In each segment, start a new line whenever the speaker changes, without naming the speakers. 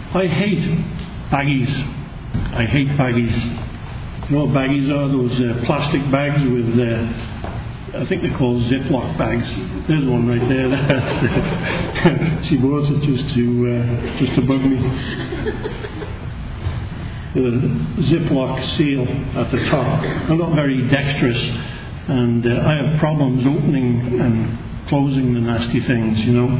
I hate baggies. I hate baggies. You know what baggies are? Those plastic bags with, I think they're called Ziploc bags. There's one right there. She brought it just to bug me. With a Ziploc seal at the top. I'm not very dexterous, and I have problems opening and closing the nasty things, you know.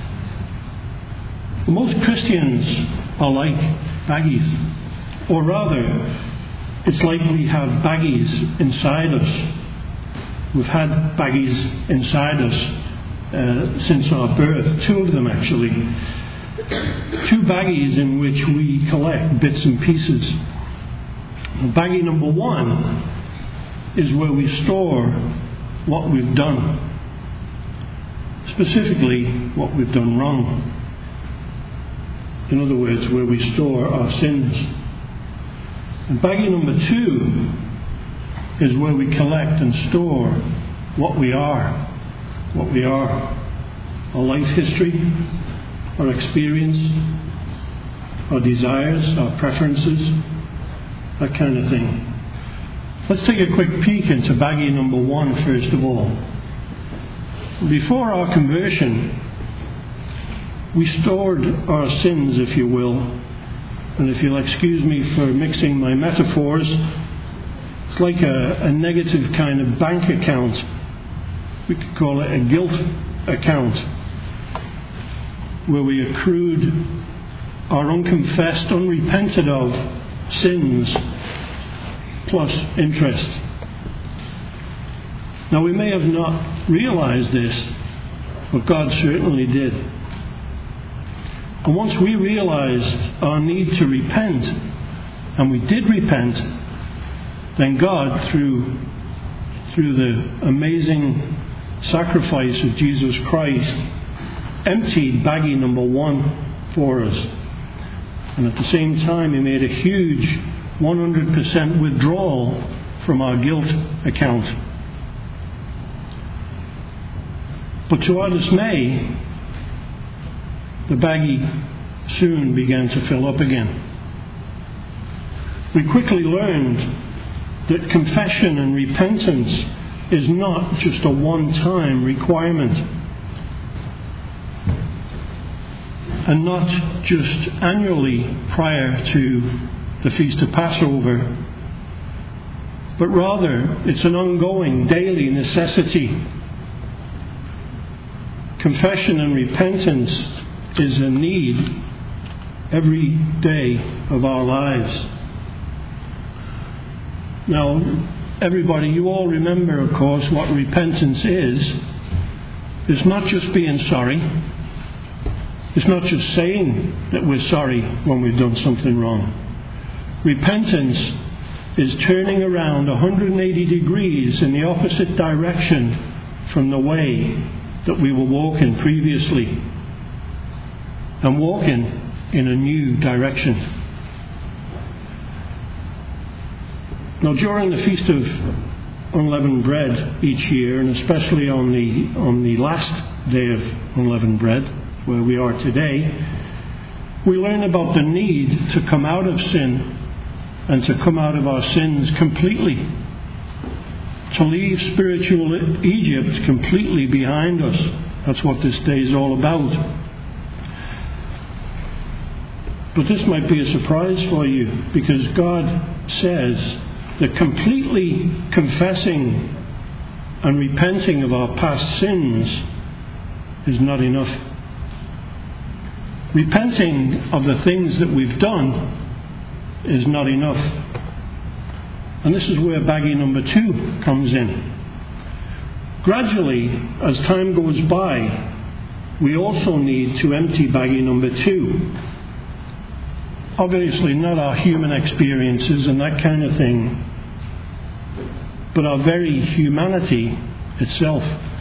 Most Christians are like baggies, or rather, it's like we have baggies inside us. We've had baggies inside us since our birth, 2 of them actually. 2 baggies in which we collect bits and pieces. Baggie number 1 is where we store what we've done. Specifically, what we've done wrong. In other words, where we store our sins. And baggie number 2 is where we collect and store what we are. What we are. Our life history, our experience, our desires, our preferences, that kind of thing. Let's take a quick peek into baggie number 1 first of all. Before our conversion, we stored our sins, if you will, and if you'll excuse me for mixing my metaphors, it's like a negative kind of bank account. We could call it a guilt account, where we accrued our unconfessed, unrepented of sins plus interest. Now, we may have not realized this, but God certainly did. And once we realized our need to repent, and we did repent, then God, through the amazing sacrifice of Jesus Christ, emptied baggie number 1 for us. And at the same time, He made a huge 100% withdrawal from our guilt account. But to our dismay, the baggie soon began to fill up again. We quickly learned that confession and repentance is not just a one-time requirement, and not just annually prior to the Feast of Passover, but rather it's an ongoing daily necessity. Confession and repentance is a need every day of our lives. Now, everybody, you all remember, of course, what repentance is. It's not just being sorry. It's not just saying that we're sorry when we've done something wrong. Repentance is turning around 180 degrees in the opposite direction from the way that we were walking previously, and walking in a new direction. Now, during the Feast of Unleavened Bread each year, and especially on the last day of Unleavened Bread, where we are today, we learn about the need to come out of sin and to come out of our sins completely, to leave spiritual Egypt completely behind us. That's what this day is all about. But this might be a surprise for you, because God says that completely confessing and repenting of our past sins is not enough. Repenting of the things that we've done is not enough. And this is where baggie number 2 comes in. Gradually, as time goes by, we also need to empty baggie number 2. Obviously not our human experiences and that kind of thing, but our very humanity itself.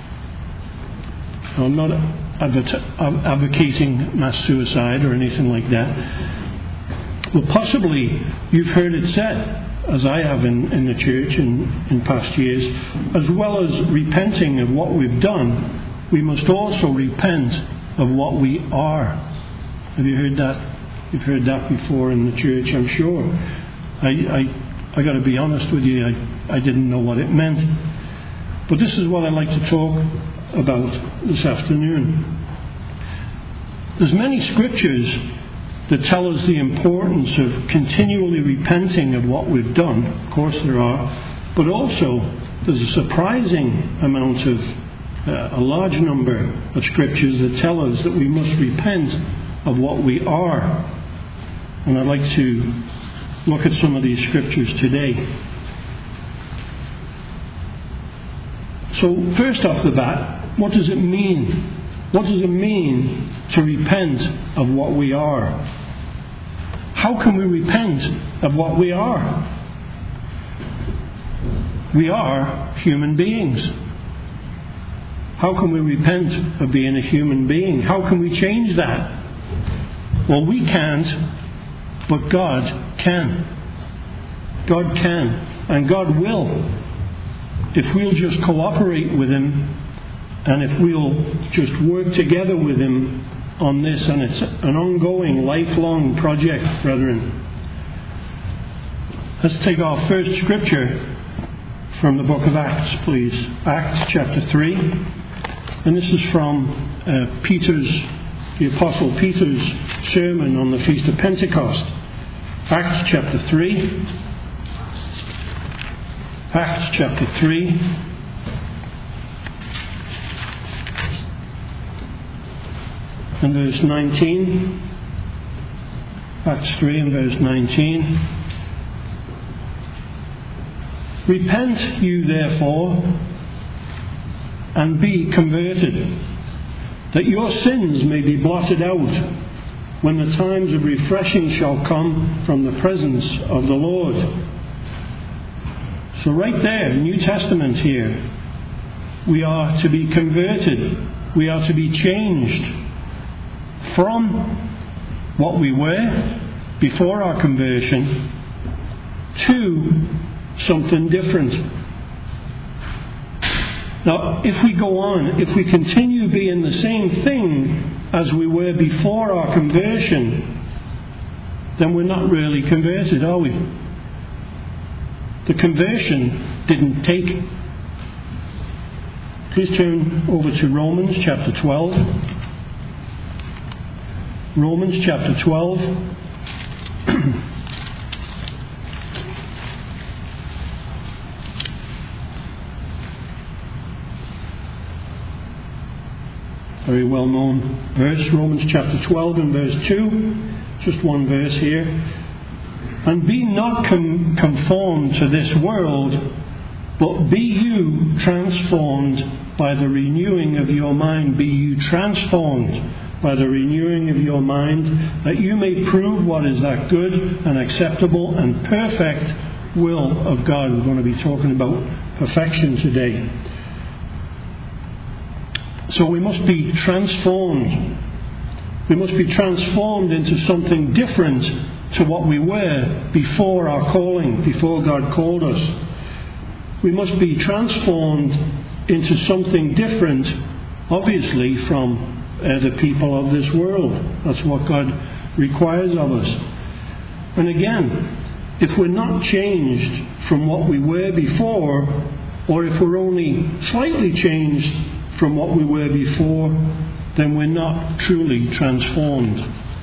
I'm not advocating mass suicide or anything like that. Well, possibly you've heard it said, as I have in the church in past years, as well as repenting of what we've done, we must also repent of what we are. Have you heard that You've heard that before in the church, I'm sure. I got to be honest with you, I didn't know what it meant. But this is what I'd like to talk about this afternoon. There's many scriptures that tell us the importance of continually repenting of what we've done. Of course there are. But also, there's a surprising amount of, a large number of scriptures that tell us that we must repent of what we are. And I'd like to look at some of these scriptures today. So first off the bat, what does it mean? What does it mean to repent of what we are? How can we repent of what we are? We are human beings. How can we repent of being a human being? How can we change that? Well, we can't, but God can. God can, and God will, if we'll just cooperate with Him, and if we'll just work together with Him on this. And it's an ongoing, lifelong project, brethren. Let's take our first scripture from the book of Acts, please. Acts chapter 3. And this is from the Apostle Peter's sermon on the Feast of Pentecost. Acts chapter 3. Acts chapter 3. And verse 19. Acts 3 and verse 19. Repent you therefore, and be converted, that your sins may be blotted out, when the times of refreshing shall come from the presence of the Lord. So right there, New Testament here, we are to be converted. We are to be changed from what we were before our conversion to something different. Now, if we go on, if we continue being the same thing as we were before our conversion, then we're not really converted, are we? The conversion didn't take. Please turn over to Romans chapter 12. Romans chapter 12. Very well known verse, Romans chapter 12 and verse 2. Just one verse here. And be not conformed to this world, but be you transformed by the renewing of your mind. Be you transformed by the renewing of your mind, that you may prove what is that good and acceptable and perfect will of God. We're going to be talking about perfection today. So we must be transformed. We must be transformed into something different to what we were before our calling, before God called us. We must be transformed into something different, obviously, from the people of this world. That's what God requires of us. And again, if we're not changed from what we were before, or if we're only slightly changed from what we were before, then we're not truly transformed.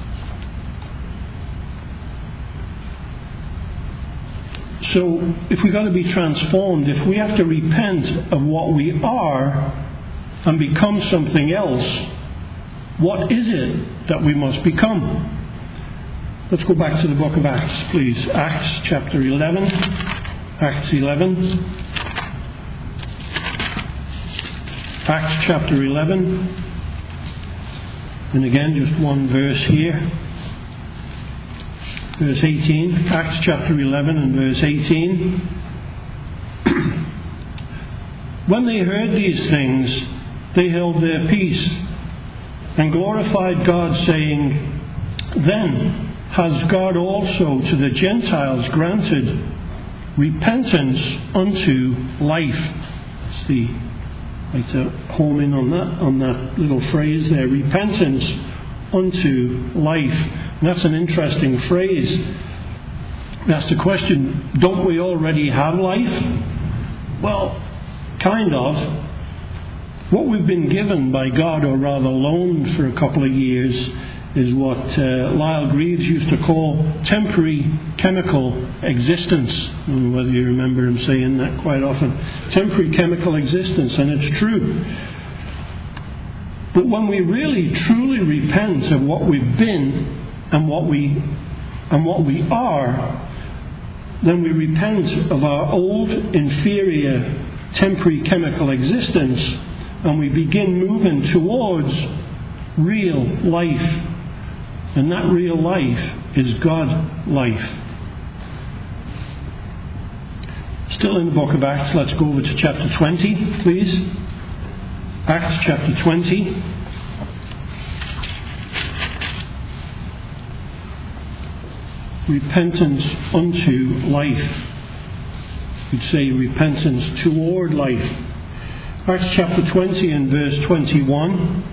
So, if we've got to be transformed, if we have to repent of what we are and become something else, what is it that we must become? Let's go back to the book of Acts, please. Acts chapter 11. Acts 11. Acts chapter 11. And again, just one verse here. Verse 18. Acts chapter 11 and verse 18. When they heard these things, they held their peace and glorified God, saying, Then has God also to the Gentiles granted repentance unto life. It's the, I'd like to home in on that little phrase there. Repentance unto life. And that's an interesting phrase. That's the question, don't we already have life? Well, kind of. What we've been given by God, or rather loaned for a couple of years, is what Lyle Greaves used to call temporary chemical existence. I don't know whether you remember him saying that quite often. Temporary chemical existence, and it's true. But when we really truly repent of what we've been and what we are, then we repent of our old, inferior, temporary chemical existence, and we begin moving towards real life. And that real life is God life. Still in the book of Acts, let's go over to chapter 20, please. Acts chapter 20. Repentance unto life. You'd say repentance toward life. Acts chapter 20 and verse 21.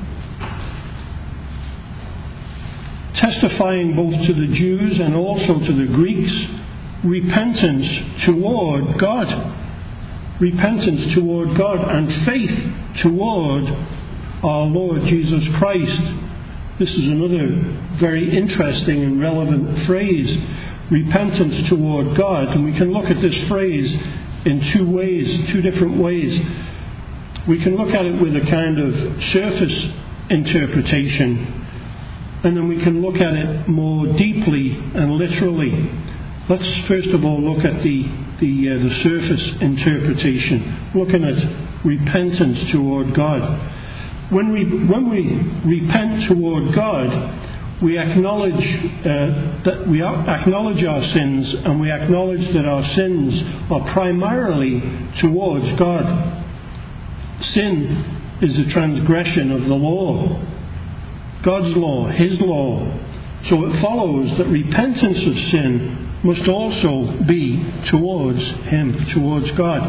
Testifying both to the Jews and also to the Greeks, repentance toward God. Repentance toward God and faith toward our Lord Jesus Christ. This is another very interesting and relevant phrase, repentance toward God. And we can look at this phrase in two different ways. We can look at it with a kind of surface interpretation, and then we can look at it more deeply and literally. Let's first of all look at the surface interpretation, looking at repentance toward God. When we repent toward God, we acknowledge our sins, and we acknowledge that our sins are primarily towards God. Sin is a transgression of the law. God's law, His law. So it follows that repentance of sin must also be towards Him, towards God.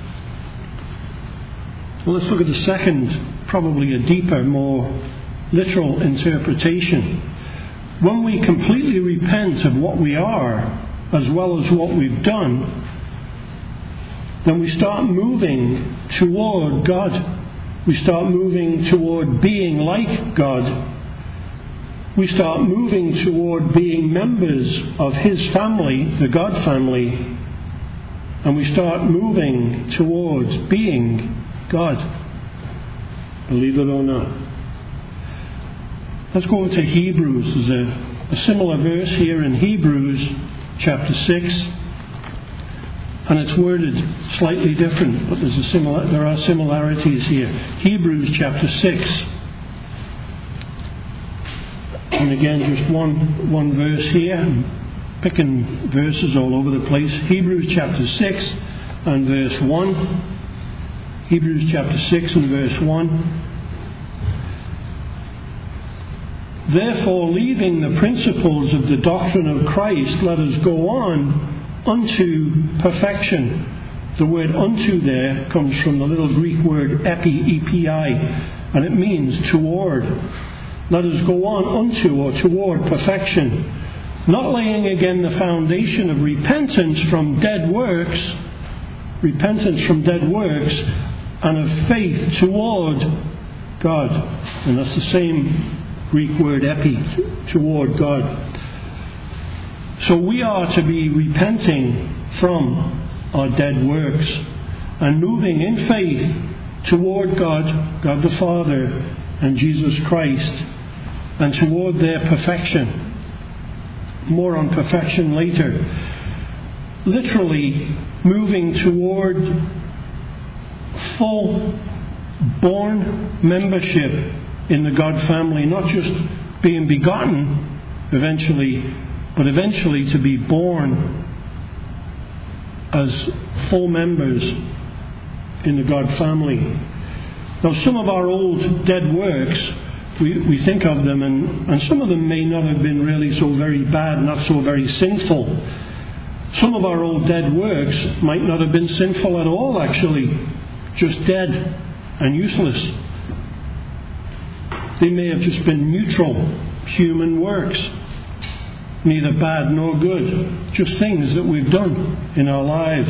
Well, let's look at the second, probably a deeper, more literal interpretation. When we completely repent of what we are, as well as what we've done, then we start moving toward God. We start moving toward being like God. We start moving toward being members of His family, the God family, and we start moving towards being God. Believe it or not. Let's go over to Hebrews. There's a similar verse here in Hebrews chapter 6, and it's worded slightly different, but there are similarities here. Hebrews chapter 6. And again, just one verse here. I'm picking verses all over the place. Hebrews chapter 6 and verse 1. Hebrews chapter 6 and verse 1. Therefore, leaving the principles of the doctrine of Christ, let us go on unto perfection. The word unto there comes from the little Greek word epi, E-P-I, and it means toward. Let us go on unto or toward perfection, not laying again the foundation of repentance from dead works, and of faith toward God. And that's the same Greek word epi, toward God. So we are to be repenting from our dead works and moving in faith toward God, God the Father, and Jesus Christ, and toward their perfection. More on perfection later. Literally moving toward full born membership in the God family, not just being begotten eventually, but eventually to be born as full members in the God family. Now, some of our old dead works, we think of them, and some of them may not have been really so very bad, not so very sinful. Some of our old dead works might not have been sinful at all, actually, just dead and useless. They may have just been neutral human works. neither bad nor good, just things that we've done in our lives.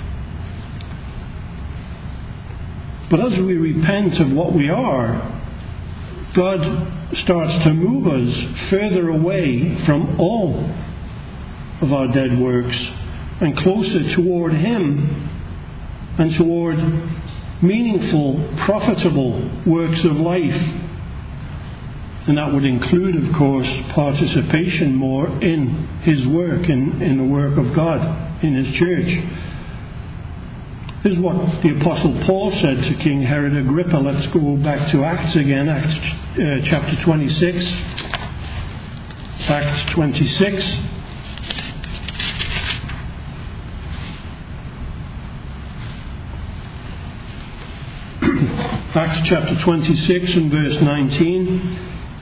But as we repent of what we are, God starts to move us further away from all of our dead works and closer toward Him and toward meaningful, profitable works of life. And that would include, of course, participation more in His work, in the work of God, in His church. This is what the Apostle Paul said to King Herod Agrippa. Let's go back to Acts again, Acts chapter 26. Acts 26. Acts chapter 26 and verse 19.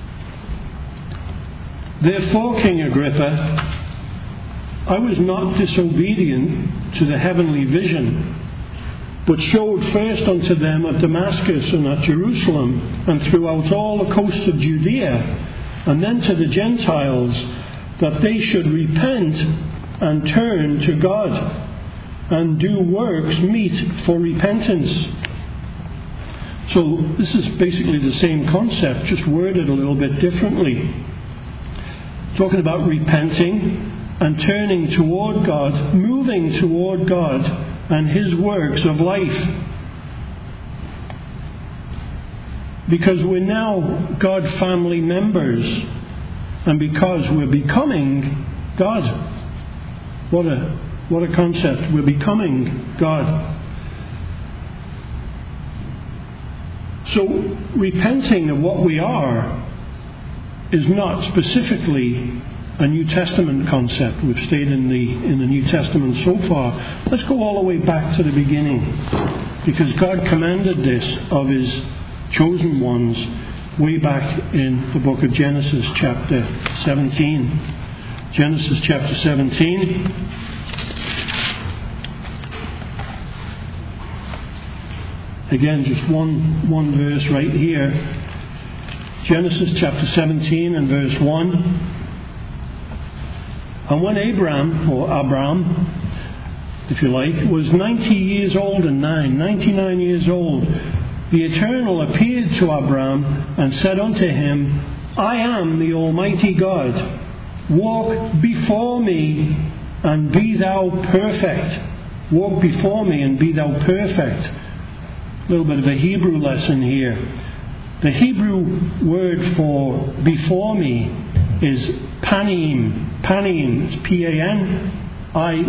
Therefore, King Agrippa, I was not disobedient to the heavenly vision, but showed first unto them at Damascus and at Jerusalem and throughout all the coast of Judea, and then to the Gentiles, that they should repent and turn to God and do works meet for repentance. So this is basically the same concept, just worded a little bit differently. Talking about repenting and turning toward God, moving toward God and His works of life. Because we're now God family members, and because we're becoming God. What a concept. We're becoming God. So repenting of what we are is not specifically a New Testament concept. We've stayed in the New Testament so far. Let's go all the way back to the beginning, because God commanded this of His chosen ones way back in the book of Genesis chapter 17. Genesis chapter 17. Again, just one verse right here. Genesis chapter 17 and verse 1. And when Abram, if you like, was 90 years old and 99 years old, the Eternal appeared to Abram and said unto him, I am the Almighty God. Walk before me and be thou perfect. Walk before me and be thou perfect. A little bit of a Hebrew lesson here. The Hebrew word for before me is panim. Panim is P-A-N-I-Y-M.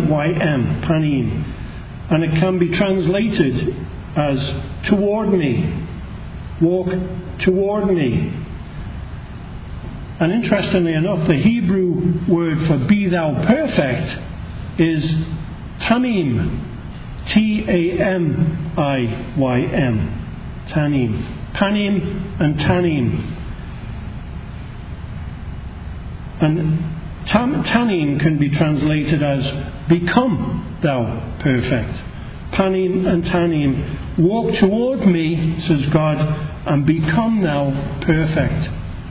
Panim. And it can be translated as toward me. Walk toward me. And interestingly enough, the Hebrew word for be thou perfect is tamim. T-A-M-I-Y-M. Tanim. Panim and tanim. And tanim can be translated as become thou perfect. Panim and tanim. Walk toward me, says God, and become thou perfect.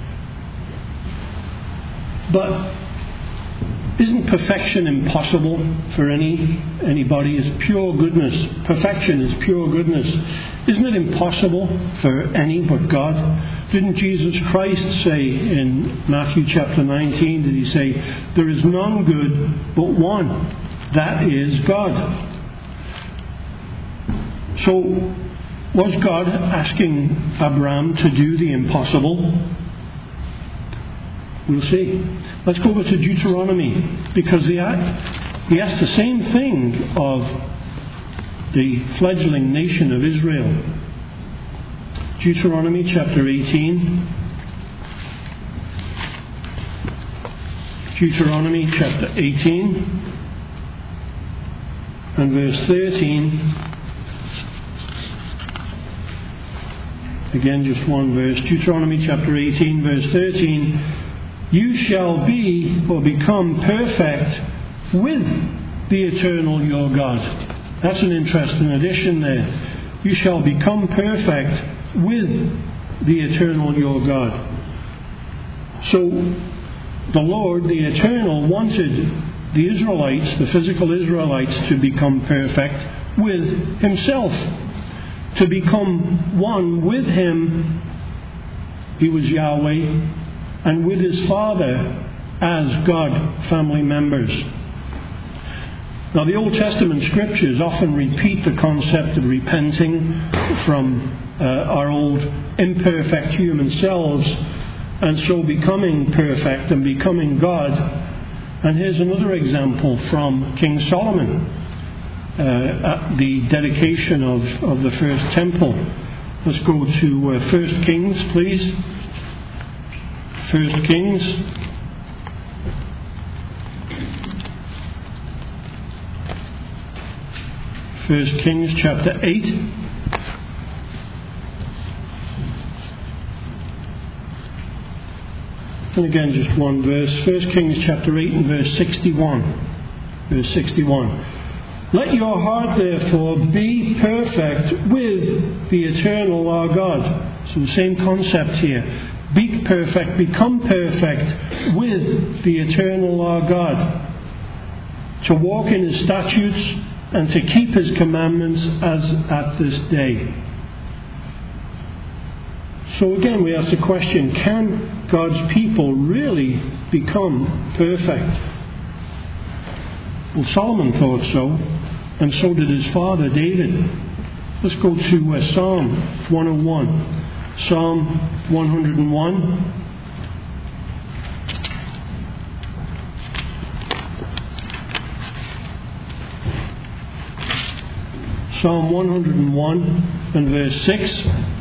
But isn't perfection impossible for anybody? It's pure goodness. Perfection is pure goodness. Isn't it impossible for any but God? Didn't Jesus Christ say in Matthew chapter 19, did He say, there is none good but one, that is God. So, was God asking Abram to do the impossible? We'll see. Let's go over to Deuteronomy, because he asked the same thing of the fledgling nation of Israel. Deuteronomy chapter 18. Deuteronomy chapter 18 and verse 13. Again, just one verse. Deuteronomy chapter 18, verse 13. You shall be or become perfect with the Eternal your God. That's an interesting addition there. You shall become perfect with the Eternal your God. So, the Lord, the Eternal, wanted the Israelites, the physical Israelites, to become perfect with Himself, to become one with Him. He was Yahweh, and with His Father as God, family members. Now, the Old Testament Scriptures often repeat the concept of repenting from our old imperfect human selves, and so becoming perfect and becoming God. And here's another example from King Solomon at the dedication of the first temple. Let's go to 1 Kings, please. 1 Kings. 1 Kings chapter 8. And again, just one verse. 1 Kings chapter 8 and verse 61. Verse 61. Let your heart therefore be perfect with the Eternal our God. So the same concept here. Be perfect, become perfect with the Eternal our God. To walk in His statutes and to keep His commandments as at this day. So again, we ask the question, can God's people really become perfect? Well, Solomon thought so, and so did his father David. Let's go to Psalm 101. Psalm 101. Psalm 101 and verse 6.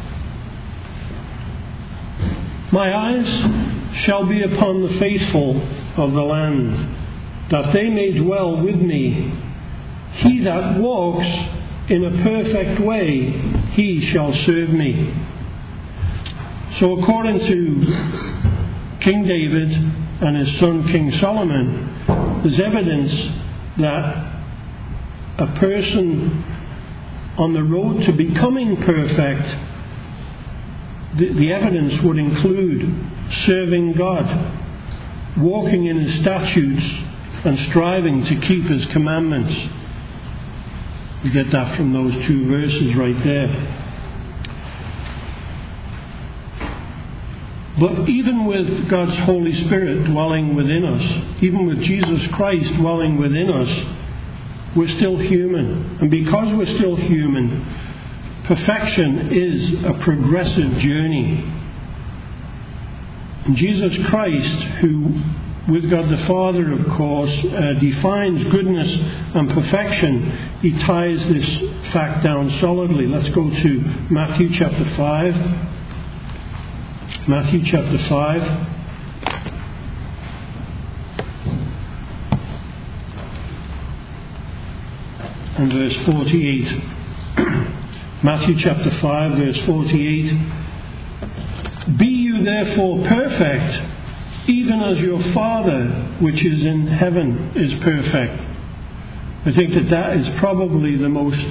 My eyes shall be upon the faithful of the land, that they may dwell with me. He that walks in a perfect way, he shall serve me. So according to King David and his son King Solomon, there's evidence that a person on the road to becoming perfect, the evidence would include serving God, walking in His statutes, and striving to keep His commandments. We get that from those two verses right there. But even with God's Holy Spirit dwelling within us, even with Jesus Christ dwelling within us, we're still human. And because we're still human, perfection is a progressive journey. And Jesus Christ, who with God the Father, of course, defines goodness and perfection, He ties this fact down solidly. Let's go to Matthew chapter 5. Matthew chapter 5. And verse 48. Matthew chapter 5, verse 48. Be you therefore perfect, even as your Father which is in heaven is perfect. I think that is probably the most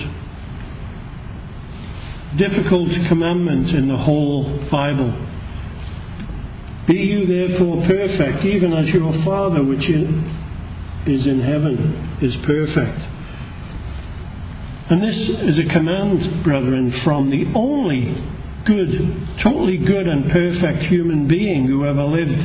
difficult commandment in the whole Bible. Be you therefore perfect, even as your Father which is in heaven is perfect. And this is a command, brethren, from the only good, totally good and perfect human being who ever lived.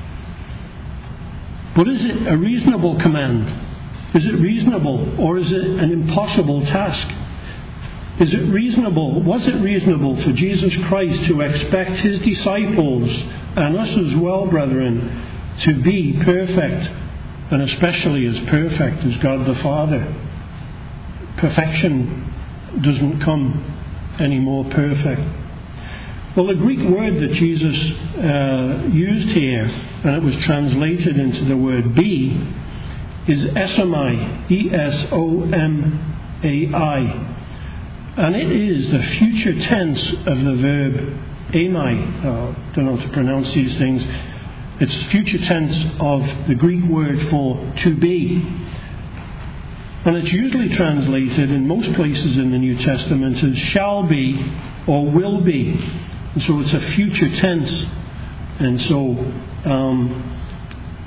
But is it a reasonable command? Is it reasonable, or is it an impossible task? Was it reasonable for Jesus Christ to expect His disciples, and us as well, brethren, to be perfect, and especially as perfect as God the Father? Perfection doesn't come any more perfect. Well, the Greek word that Jesus used here, and it was translated into the word be, is esomai, E-S-O-M-A-I. And it is the future tense of the verb amai. I don't know how to pronounce these things. It's future tense of the Greek word for to be. And it's usually translated in most places in the New Testament as shall be or will be. And so it's a future tense. And so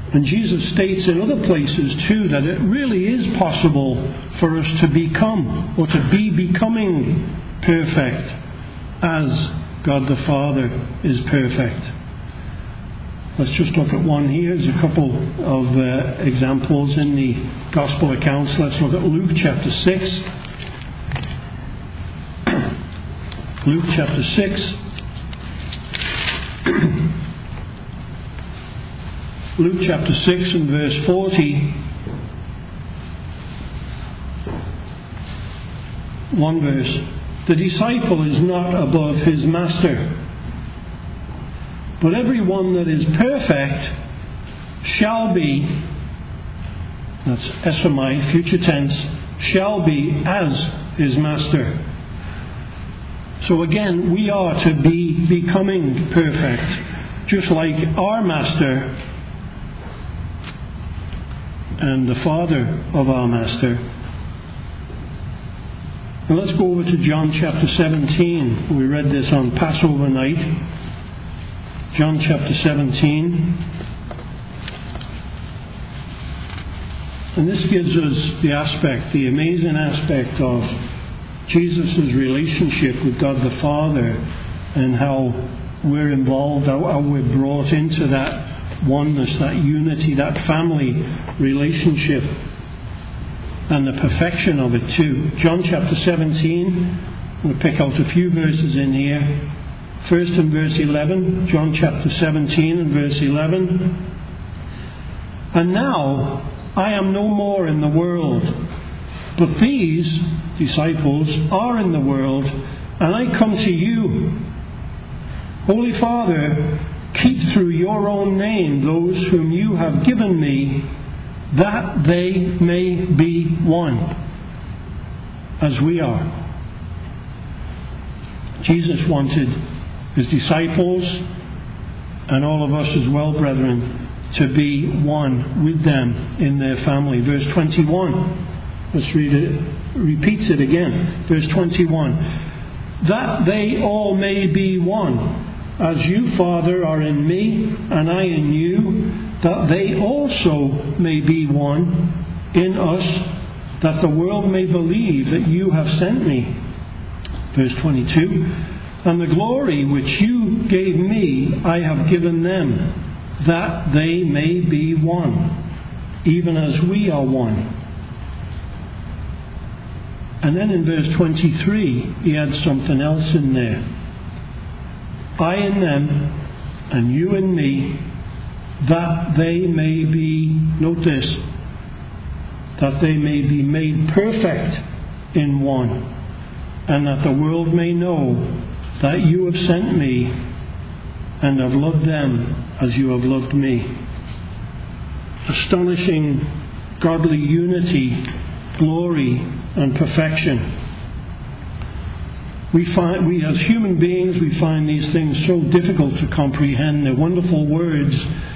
And Jesus states in other places too that it really is possible for us to become, or to be becoming perfect as God the Father is perfect. Let's just look at one here. There's a couple of examples in the Gospel accounts. Let's look at Luke chapter 6. Luke chapter 6. Luke chapter 6 and verse 40. One verse. The disciple is not above his master, but everyone that is perfect shall be, that's esomai, future tense, shall be as his master. So again, we are to be becoming perfect, just like our master and the Father of our master. And let's go over to John chapter 17. We read this on Passover night. John chapter 17. And this gives us the amazing aspect of Jesus' relationship with God the Father, and how we're involved, how we're brought into that oneness, that unity, that family relationship, and the perfection of it too. John chapter 17, we'll pick out a few verses in here. First in verse 11, John chapter 17 and verse 11. And now I am no more in the world, but these disciples are in the world, and I come to you. Holy Father, keep through your own name those whom you have given me, that they may be one, as we are. Jesus wanted his disciples, and all of us as well, brethren, to be one with them in their family. Verse 21. Let's read it. Repeats it again. Verse 21. That they all may be one, as you, Father, are in me, and I in you, that they also may be one in us, that the world may believe that you have sent me. Verse 22. And the glory which you gave me, I have given them, that they may be one, even as we are one. And then in verse 23, he adds something else in there. I in them, and you in me, that they may be, note this, that they may be made perfect in one, and that the world may know that you have sent me, and have loved them as you have loved me. Astonishing godly unity, glory, and perfection. We as human beings, we find these things so difficult to comprehend. They're wonderful words.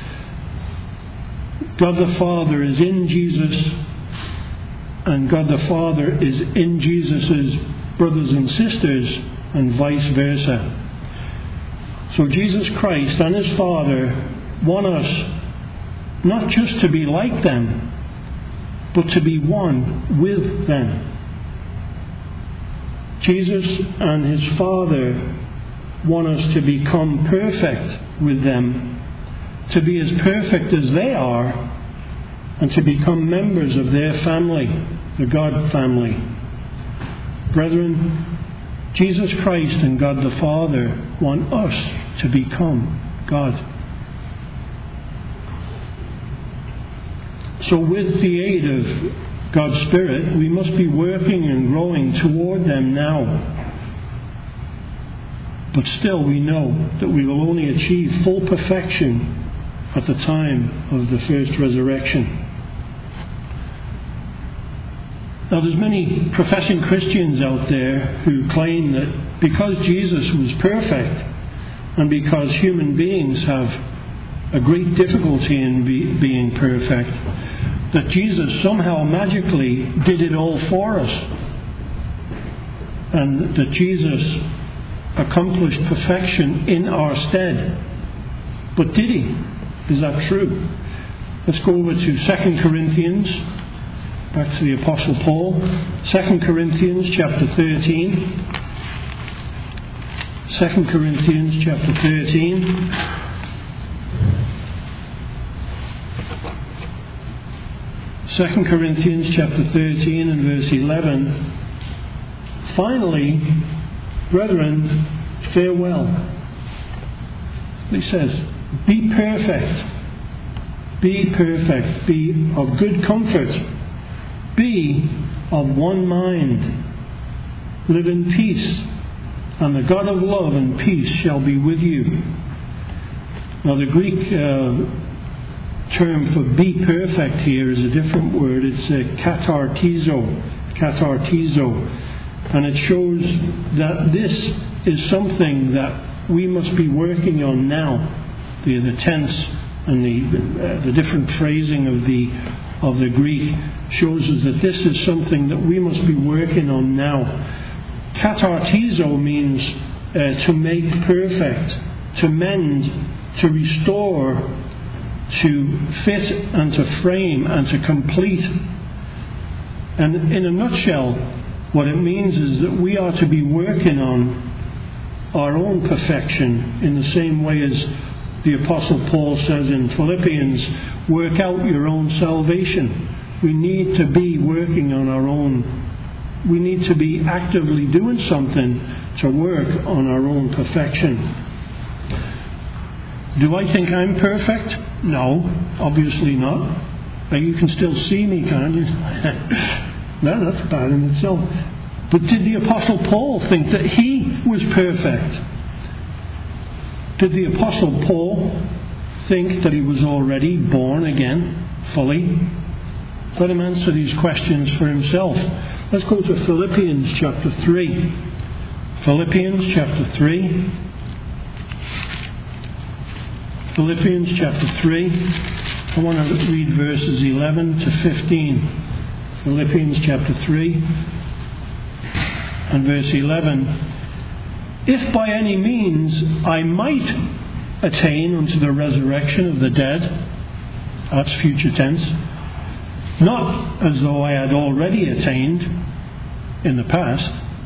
God the Father is in Jesus, and God the Father is in Jesus' brothers and sisters, and vice versa. So Jesus Christ and his Father want us not just to be like them, but to be one with them. Jesus and his Father want us to become perfect with them, to be as perfect as they are, and to become members of their family, the God family. Brethren, Jesus Christ and God the Father want us to become God. So with the aid of God's Spirit, we must be working and growing toward them now. But still we know that we will only achieve full perfection at the time of the first resurrection. Now there's many professing Christians out there who claim that because Jesus was perfect, and because human beings have a great difficulty in being perfect, that Jesus somehow magically did it all for us, and that Jesus accomplished perfection in our stead. But did he? Is that true? Let's go over to 2 Corinthians, back to the Apostle Paul. 2 Corinthians chapter 13. 2 Corinthians chapter 13. Second Corinthians chapter 13 and verse 11. Finally, brethren, farewell. He says, be perfect. Be perfect. Be of good comfort. Be of one mind. Live in peace. And the God of love and peace shall be with you. Now the Greek term for be perfect here is a different word. It's katartizo. And it shows that this is something that we must be working on now. The tense and the different phrasing of the Greek shows us that this is something that we must be working on now. Katartizo means to make perfect, to mend, to restore, to fit and to frame and to complete. And in a nutshell, what it means is that we are to be working on our own perfection in the same way as the Apostle Paul says in Philippians, work out your own salvation. We need to be working on our own. We need to be actively doing something to work on our own perfection. Do I think I'm perfect? No, obviously not. But you can still see me, can't you? No, that's bad in itself. But did the Apostle Paul think that he was perfect? Did the Apostle Paul think that he was already born again, fully? Let him answer these questions for himself. Let's go to Philippians chapter 3. Philippians chapter 3. Philippians chapter 3. I want to read verses 11 to 15. Philippians chapter 3 and verse 11. If by any means I might attain unto the resurrection of the dead, that's future tense, not as though I had already attained in the past.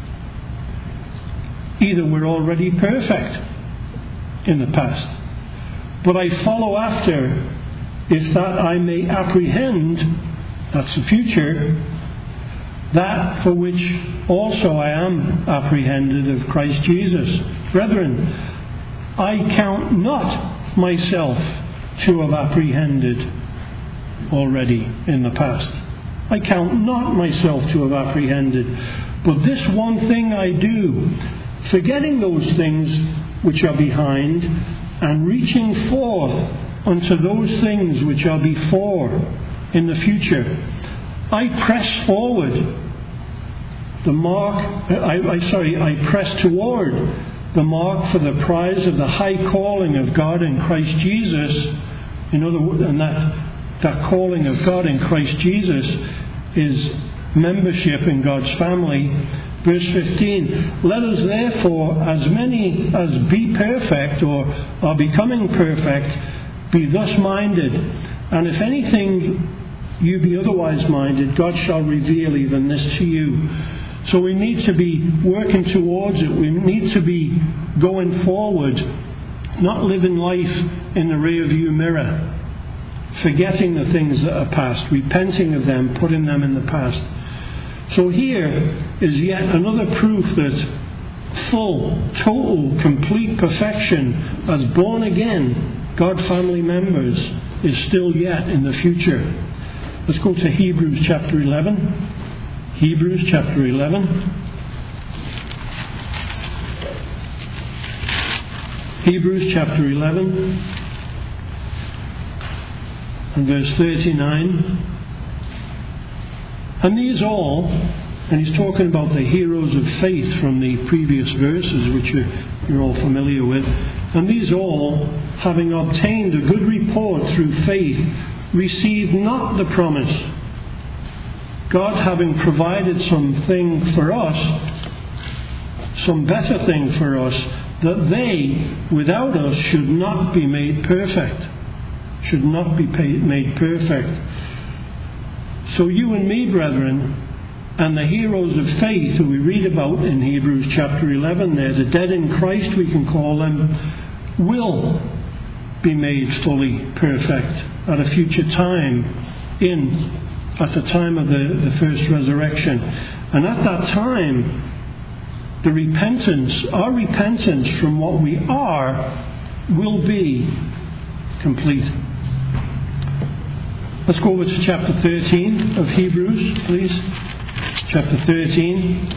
Either we're already perfect in the past, but I follow after, if that I may apprehend, that's the future, that for which also I am apprehended of Christ Jesus. Brethren, I count not myself to have apprehended already in the past. I count not myself to have apprehended, but this one thing I do, forgetting those things which are behind, and reaching forth unto those things which are before in the future. I press forward the mark, I press toward the mark for the prize of the high calling of God in Christ Jesus. In other words, and that calling of God in Christ Jesus is membership in God's family. Verse 15, let us therefore, as many as be perfect or are becoming perfect, be thus minded. And if anything you be otherwise minded, God shall reveal even this to you. So we need to be working towards it. We need to be going forward, not living life in the rear-view mirror, forgetting the things that are past, repenting of them, putting them in the past. So here is yet another proof that full, total, complete perfection as born again God family members is still yet in the future. Let's go to Hebrews chapter 11. Hebrews chapter 11. Hebrews chapter 11 and verse 39. And these all, and he's talking about the heroes of faith from the previous verses, which you're all familiar with. And these all, having obtained a good report through faith, received not the promise. God having provided something for us, some better thing for us, that they, without us, should not be made perfect. should not be made perfect. So you and me, brethren, and the heroes of faith who we read about in Hebrews chapter 11 there, the dead in Christ we can call them, will be made fully perfect at a future time, at the time of the first resurrection. And at that time, our repentance from what we are will be complete. Let's go over to chapter 13 of Hebrews, please. Chapter 13.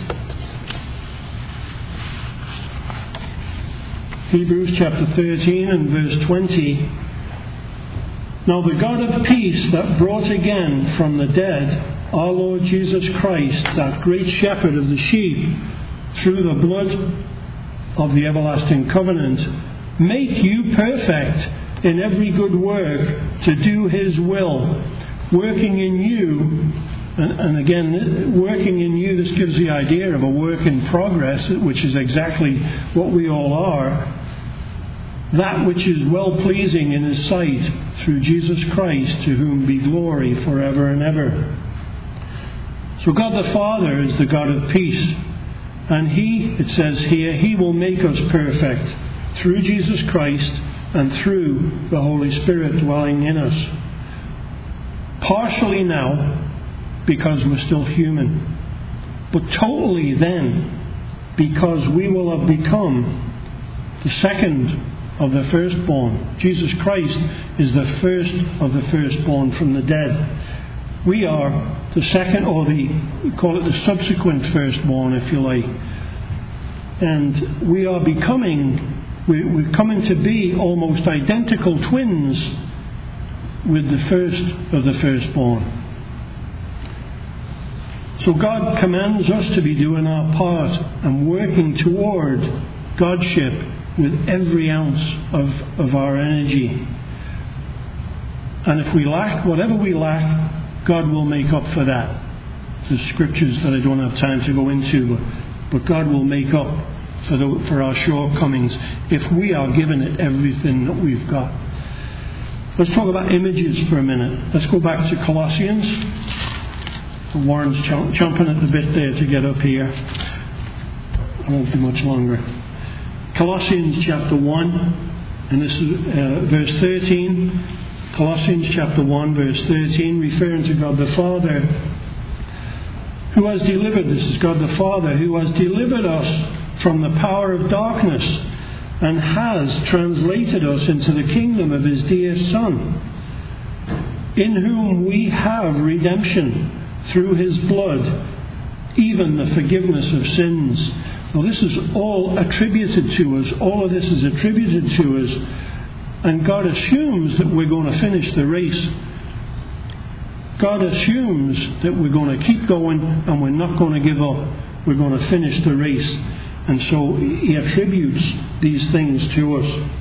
Hebrews chapter 13 and verse 20. Now the God of peace that brought again from the dead our Lord Jesus Christ, that great shepherd of the sheep, through the blood of the everlasting covenant, make you perfect in every good work to do his will, working in you. And again, working in you, this gives the idea of a work in progress, which is exactly what we all are. That which is well-pleasing in his sight, through Jesus Christ, to whom be glory forever and ever. So God the Father is the God of peace. And he, it says here, he will make us perfect through Jesus Christ and through the Holy Spirit dwelling in us. Partially now, because we're still human, but totally then, because we will have become the second of the firstborn. Jesus Christ is the first of the firstborn from the dead. We are the second, or call it the subsequent firstborn, if you like. And we are we're coming to be almost identical twins with the first of the firstborn. So God commands us to be doing our part and working toward Godship with every ounce of our energy. And if we lack, whatever we lack, God will make up for that. There's scriptures that I don't have time to go into, but God will make up for our shortcomings if we are given it everything that we've got. Let's talk about images for a minute. Let's go back to Colossians. Warren's chomping at the bit there to get up here. I won't be much longer. Colossians chapter 1, and this is verse 13. Colossians chapter 1, verse 13, referring to God the Father, who has delivered, this is God the Father, who has delivered us from the power of darkness and has translated us into the kingdom of his dear Son, in whom we have redemption through his blood, even the forgiveness of sins. Now this is all attributed to us. All of this is attributed to us. And God assumes that we're going to finish the race. God assumes that we're going to keep going and we're not going to give up. We're going to finish the race. And so he attributes these things to us.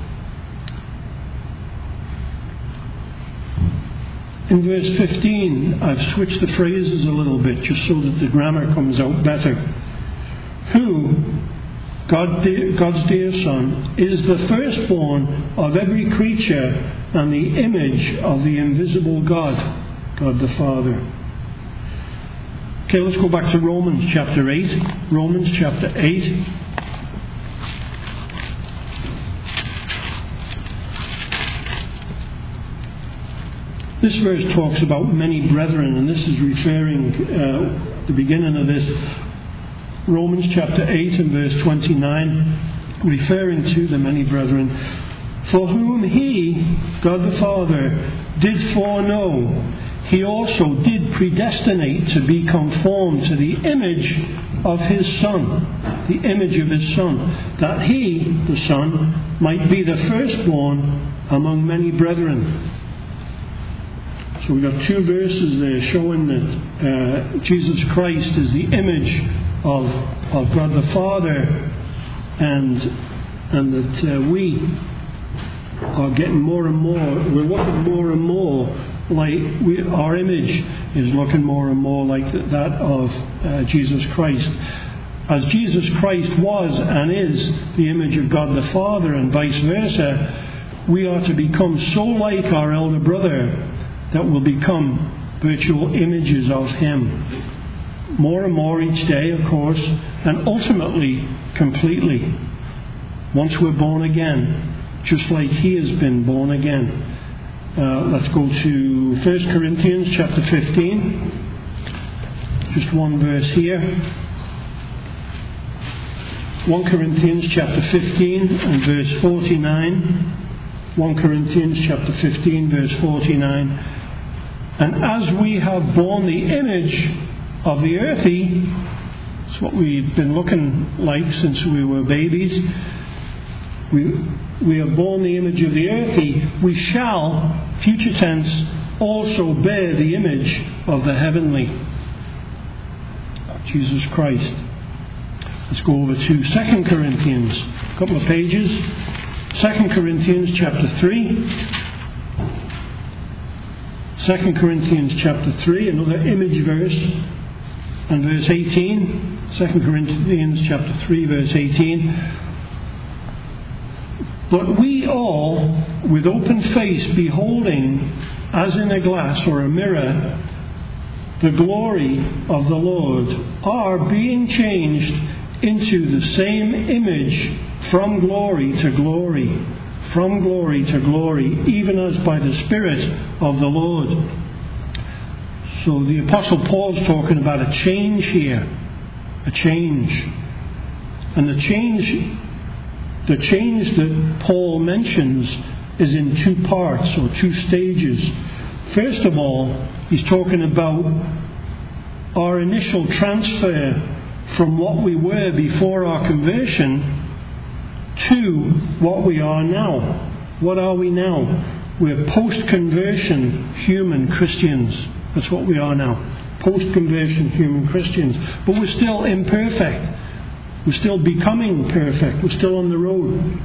In verse 15, I've switched the phrases a little bit just so that the grammar comes out better. Who, God's dear Son, is the firstborn of every creature and the image of the invisible God, God the Father. Okay, let's go back to Romans chapter 8. Romans chapter 8. This verse talks about many brethren, and this is referring, the beginning of this, Romans chapter 8 and verse 29, referring to the many brethren, for whom he, God the Father, did foreknow, he also did predestinate to be conformed to the image of his Son, the image of his Son, that he, the Son, might be the firstborn among many brethren. So we've got two verses there showing that Jesus Christ is the image of God the Father, and that we are getting more and more, we're looking more and more like our image is looking more and more like that of Jesus Christ. As Jesus Christ was and is the image of God the Father, and vice versa, we are to become so like our elder brother that we'll become virtual images of him. More and more each day, of course, and ultimately, completely. Once we're born again, just like he has been born again. Let's go to 1 Corinthians chapter 15. Just one verse here. 1 Corinthians chapter 15 and verse 49. 1 Corinthians chapter 15 verse 49. And as we have borne the image of the earthy, it's what we've been looking like since we were babies. We have borne the image of the earthy, we shall, future tense, also bear the image of the heavenly, Jesus Christ. Let's go over to 2 Corinthians, a couple of pages. 2 Corinthians chapter 3. 2 Corinthians chapter 3, another image verse, and verse 18. 2 Corinthians chapter 3, verse 18. But we all, with open face, beholding, as in a glass or a mirror, the glory of the Lord, are being changed into the same image from glory to glory, from glory to glory, even as by the Spirit of the Lord. So the Apostle Paul's talking about a change here, a change. And the change that Paul mentions is in two parts or two stages. First of all, he's talking about our initial transfer from what we were before our conversion to what we are now. What are we now? We're post-conversion human Christians. That's what we are now. Post-conversion human Christians. But we're still imperfect. We're still becoming perfect. We're still on the road.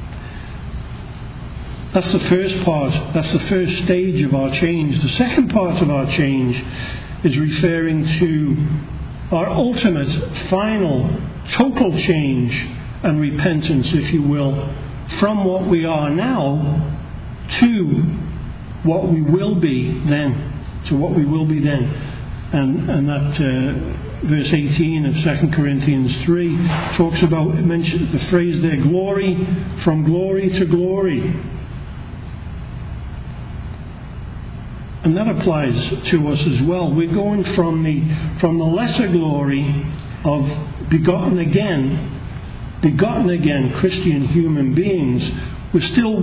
That's the first part. That's the first stage of our change. The second part of our change is referring to our ultimate, final, total change and repentance, if you will, from what we are now to what we will be then. To what we will be then. And that verse 18 of 2 Corinthians 3 talks about, mentions the phrase there, glory, from glory to glory. And that applies to us as well. We're going from the lesser glory of begotten again Christian human beings. We're still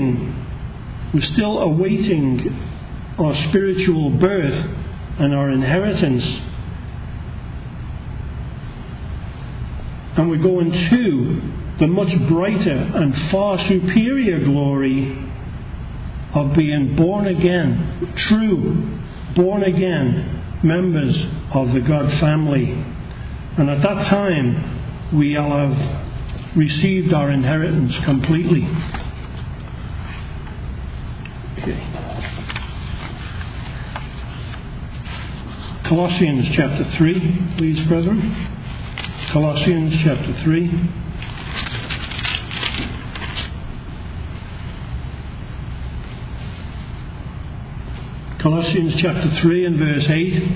awaiting our spiritual birth and our inheritance. And we're going to the much brighter and far superior glory of being born again, true, born again members of the God family. And at that time, we'll have received our inheritance completely. Okay. Colossians chapter 3, please, brethren. Colossians chapter 3. Colossians chapter 3 and verse 8.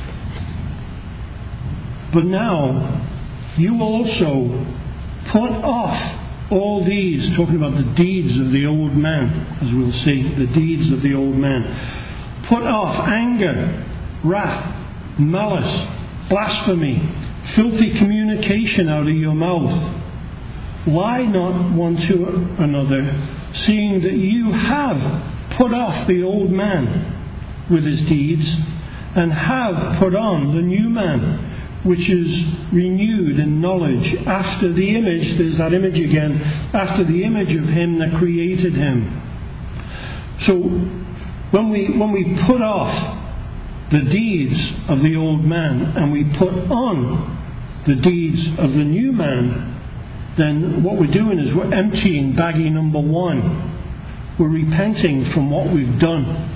But now you also put off all these, talking about the deeds of the old man, as we'll see, the deeds of the old man. Put off anger, wrath, malice, blasphemy, filthy communication out of your mouth. Lie not one to another, seeing that you have put off the old man with his deeds, and have put on the new man, which is renewed in knowledge after the image, there's that image again, after the image of him that created him. So when we put off the deeds of the old man and we put on the deeds of the new man, then what we're doing is we're emptying baggie number one. We're repenting from what we've done.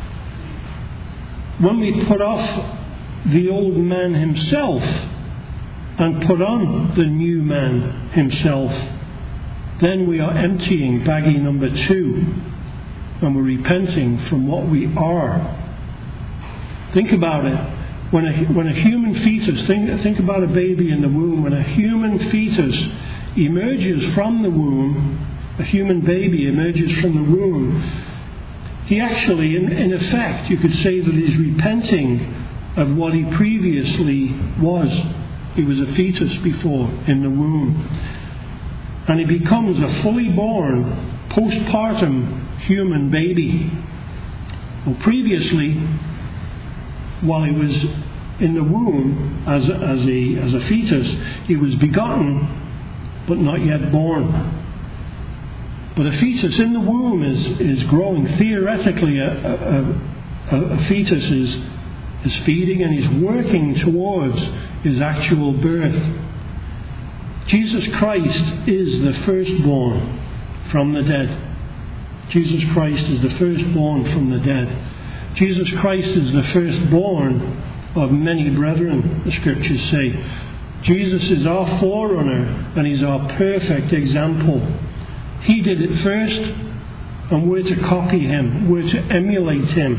When we put off the old man himself and put on the new man himself, then we are emptying baggie number 2, and we're repenting from what we are. Think about it. When a human fetus, think about a baby in the womb. When a human fetus emerges from the womb, a human baby emerges from the womb, he actually, in effect, you could say that he's repenting of what he previously was. He was a fetus before in the womb. And he becomes a fully born, postpartum human baby. Well, previously, while he was in the womb as a fetus, he was begotten but not yet born. But a fetus in the womb is growing. Theoretically, a fetus is feeding and is working towards his actual birth. Jesus Christ is the firstborn from the dead. Jesus Christ is the firstborn from the dead. Jesus Christ is the firstborn of many brethren, the scriptures say. Jesus is our forerunner and he's our perfect example. He did it first, and we're to copy him. We're to emulate him.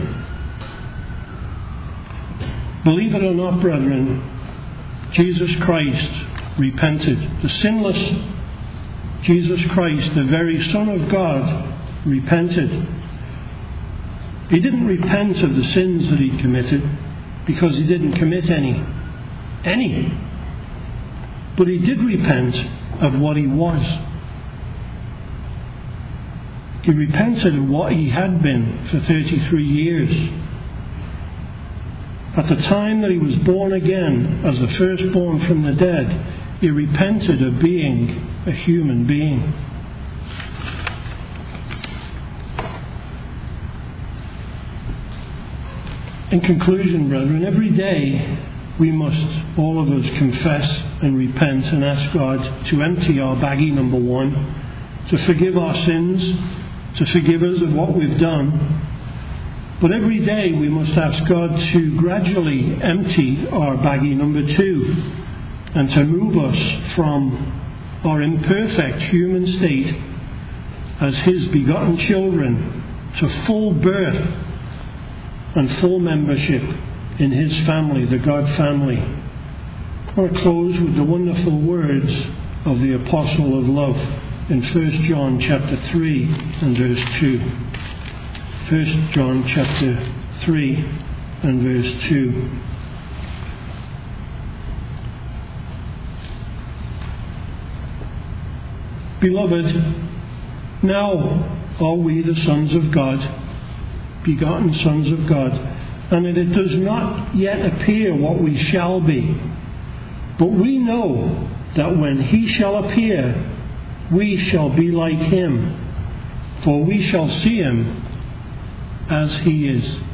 Believe it or not, brethren, Jesus Christ repented. The sinless Jesus Christ, the very Son of God, repented. He didn't repent of the sins that he committed, because he didn't commit any. But he did repent of what he was. He repented of what he had been for 33 years. At the time that he was born again as the firstborn from the dead, he repented of being a human being. In conclusion, brethren, every day we must, all of us, confess and repent and ask God to empty our baggie number 1, to forgive our sins, to forgive us of what we've done. But every day we must ask God to gradually empty our baggie number 2 and to move us from our imperfect human state as his begotten children to full birth and full membership in his family, the God family. I want to close with the wonderful words of the Apostle of Love in 1 John chapter 3 and verse 2. 1 John chapter 3 and verse 2. Beloved, now are we the sons of God, begotten sons of God, and it does not yet appear what we shall be. But we know that when he shall appear, we shall be like him, for we shall see him as he is.